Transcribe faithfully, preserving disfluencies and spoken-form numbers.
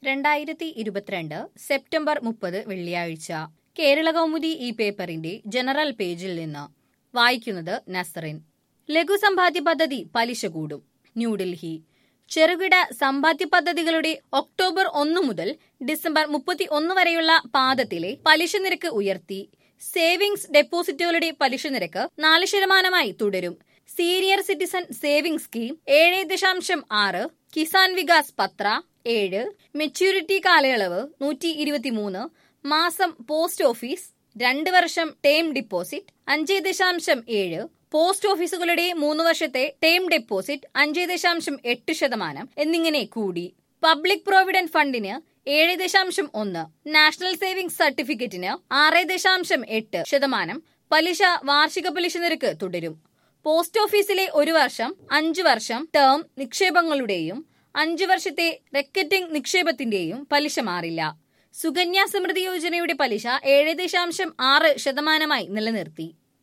രണ്ടായിരത്തി ഇരുപത്തിരണ്ട് സെപ്റ്റംബർ മുപ്പത് വെള്ളിയാഴ്ച കേരളകൗമുദി ഈ പേപ്പറിന്റെ ജനറൽ പേജിൽ നിന്ന് വായിക്കുന്നത് നസ്റിൻ. ലഘുസമ്പാദ്യ പദ്ധതി പലിശ കൂടും. ന്യൂഡൽഹി. ചെറുകിട സമ്പാദ്യ പദ്ധതികളുടെ ഒക്ടോബർ ഒന്ന് മുതൽ ഡിസംബർ മുപ്പത്തി ഒന്ന് വരെയുള്ള പാദത്തിലെ പലിശ നിരക്ക് ഉയർത്തി. സേവിങ്സ് ഡെപ്പോസിറ്റുകളുടെ പലിശ നിരക്ക് നാല് ശതമാനമായി തുടരും. സീനിയർ സിറ്റിസൺ സേവിംഗ് സ്കീം ഏഴ് ദശാംശം ആറ്, കിസാൻ വികാസ് പത്ര ഏഴ്, മെച്യൂരിറ്റി കാലയളവ് നൂറ്റി ഇരുപത്തിമൂന്ന്, മാസം പോസ്റ്റ് ഓഫീസ് രണ്ട് വർഷം ടേം ഡിപ്പോസിറ്റ് അഞ്ച് ദശാംശം ഏഴ്, പോസ്റ്റ് ഓഫീസുകളുടെ മൂന്ന് വർഷത്തെ ടേം ഡെപ്പോസിറ്റ് അഞ്ച് ദശാംശം എട്ട് ശതമാനം എന്നിങ്ങനെ കൂടി. പബ്ലിക് പ്രോവിഡന്റ് ഫണ്ടിന് ഏഴ് ദശാംശം ഒന്ന്, നാഷണൽ സേവിംഗ്സ് സർട്ടിഫിക്കറ്റിന് ആറ് ദശാംശം എട്ട് ശതമാനം പലിശ വാർഷിക പലിശ നിരക്ക് തുടരും. പോസ്റ്റ് ഓഫീസിലെ ഒരു വർഷം അഞ്ചു വർഷം ടേം നിക്ഷേപങ്ങളുടെയും അഞ്ചു വർഷത്തെ റെക്കറ്റിംഗ് നിക്ഷേപത്തിന്റെയും പലിശ മാറില്ല. സുകന്യ സമൃദ്ധി യോജനയുടെ പലിശ ഏഴ് ദശാംശം ആറ് ശതമാനമായി നിലനിർത്തി.